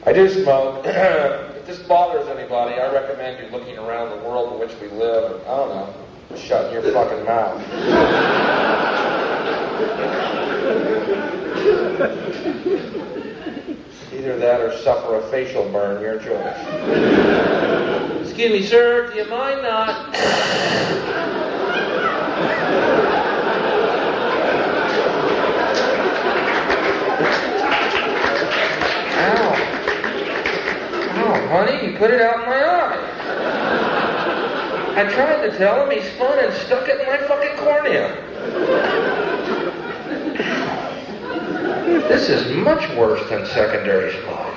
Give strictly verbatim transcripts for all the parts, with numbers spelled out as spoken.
I do smoke. If this bothers anybody, I recommend you looking around the world in which we live and, I don't know, shutting your fucking mouth. Either that or suffer a facial burn, your choice. Excuse me, sir, do you mind not? Ow. Ow, honey, you put it out in my eye. I tried to tell him, he spun and stuck it in my fucking cornea. This is much worse than secondary smoke.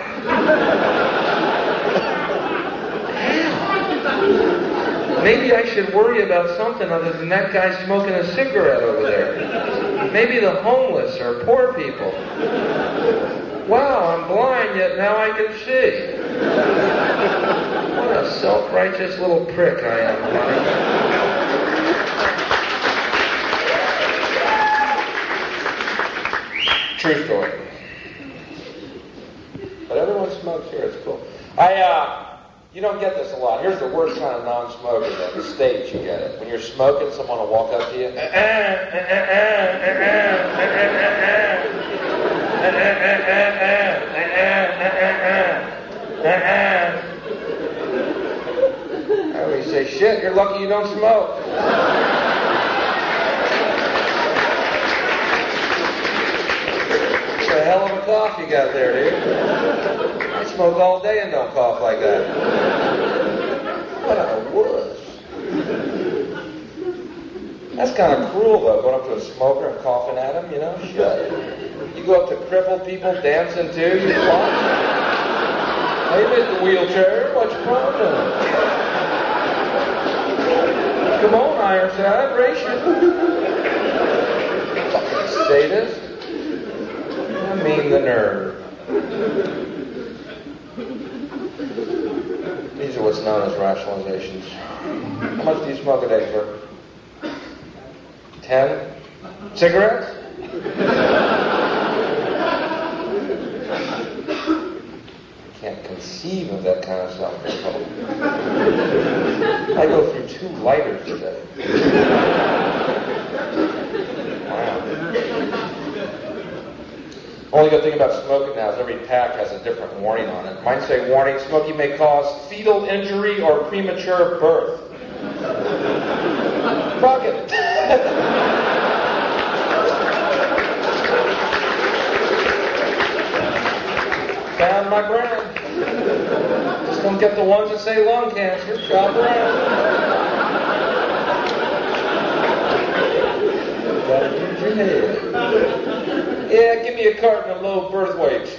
Maybe I should worry about something other than that guy smoking a cigarette over there. Maybe the homeless or poor people. Wow, I'm blind, yet now I can see. What a self-righteous little prick I am, honey. True story. But everyone smokes here. It's cool. I, uh, you don't get this a lot. Here's the worst kind of non-smoker. In the States, you get it. When you're smoking, someone will walk up to you. I always say, shit, you're lucky you don't smoke. What a hell of a cough you got there, dude. I smoke all day and don't cough like that. What a wuss. That's kind of cruel, though, going up to a smoker and coughing at him, you know? Shit. You go up to crippled people dancing too, you cough. Hey, Mister Wheelchair, what's your problem? Come on, Ironside, race you. Fucking sadist. I mean the nerve. These are what's known as rationalizations. How much do you smoke a day, sir? Ten? Cigarettes? I can't conceive of that kind of self-control. I go through two lighters a day. Wow. Only good thing about smoking now is every pack has a different warning on it. Mine say, warning, smoking may cause fetal injury or premature birth. Fuck it. Found my brand. Just don't get the ones that say lung cancer. Shop around. Gotta use your head. Yeah, give me a carton of low birth weights.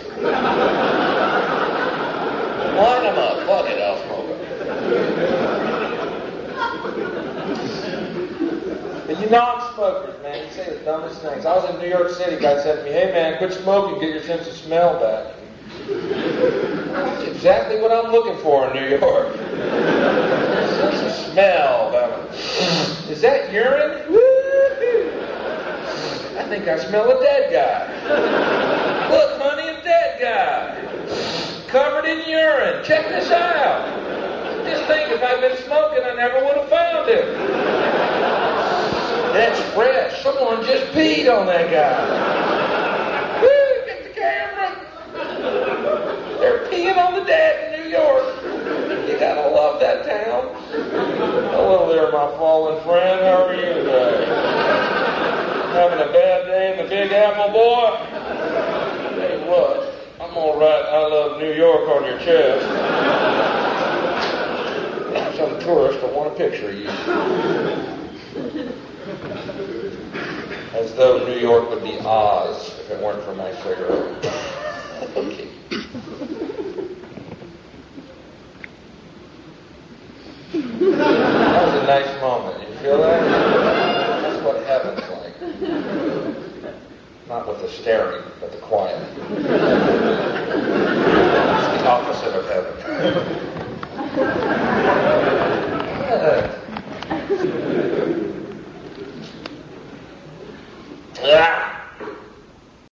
Line them up. Fuck it, I'll smoke them. But you non-smokers, man, you say the dumbest things. I was in New York City. A guy said to me, hey, man, quit smoking. Get your sense of smell back. That's exactly what I'm looking for in New York. Sense of smell. Is that urine? Woo-hoo. I think I smell a dead guy. Look, honey, a dead guy. Covered in urine. Check this out. Just think, if I'd been smoking, I never would have found him. That's fresh. Someone just peed on that guy. Woo, get the camera. They're peeing on the dead in New York. You gotta love that town. Hello there, my fallen friend. How are you today? Having a bad day in the Big Apple, boy? Hey, what? I'm gonna write I love New York on your chest. Some tourist will want a picture of you. As though New York would be Oz if it weren't for my cigarette. Okay. That was a nice moment. You feel that? That's what heaven's like. Not with the staring, but the quiet. It's the opposite of heaven. Ah.